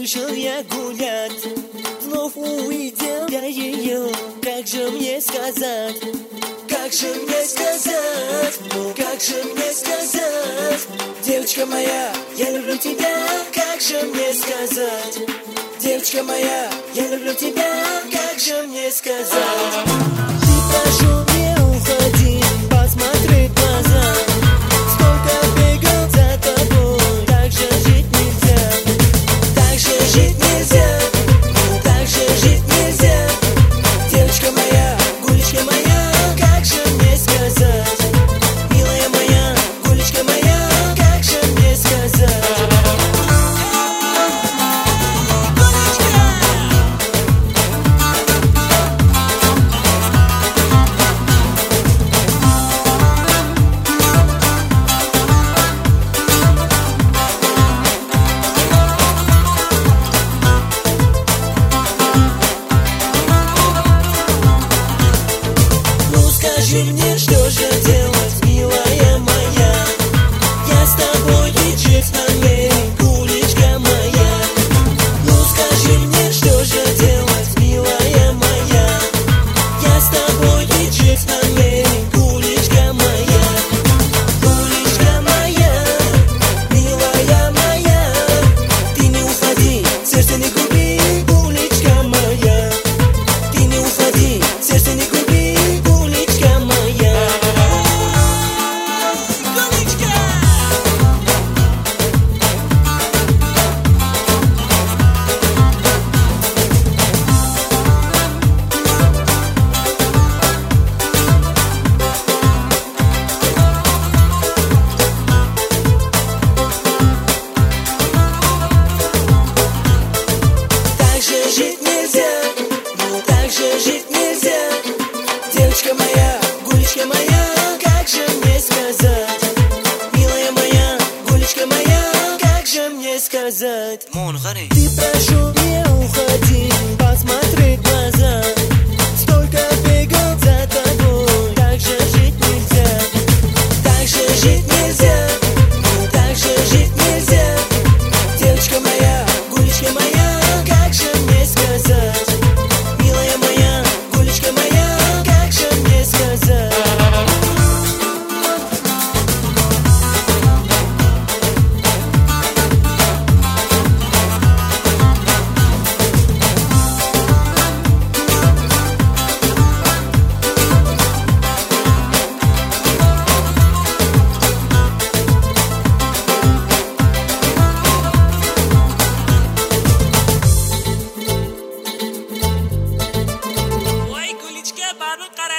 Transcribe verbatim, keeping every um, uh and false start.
вышел я гулять, вновь увидел я ее. Как же мне сказать, как же мне сказать, ну как же мне сказать, девочка моя, я люблю тебя. Как же мне сказать, девочка моя, я люблю тебя. Как же мне сказать, ты прошу не уходи, посмотри в глаза. Сколько бегал за тобой, так же жить нельзя. Так же жить нельзя, так же жить нельзя. Девочка моя, гулечка моя, как же мне сказать, милая моя, гулечка моя, как же мне сказать. Скажи мне, что же делать, милая моя? Я с тобой и честно не, гулечка моя. Ну скажи мне, что же делать, милая моя? Я с тобой и честно не, гулечка моя. Гулечка моя, милая моя, ты не уходи, сердце не губи, гулечка моя. Ты не уходи, сердце не губи. Жить нельзя, ну так же жить нельзя. Девочка моя, гулечка моя, как же мне сказать, милая моя, гулечка моя, как же мне сказать. Ты прошу не уходи, посмотри в глаза. Столько бегал за тобой, так же жить нельзя. Так же жить нельзя, ну так же жить нельзя. Девочка моя, гулечка моя, как же мне сказать, милая моя, гулечка моя, как же мне сказать. Vay Gulichka, bani qara.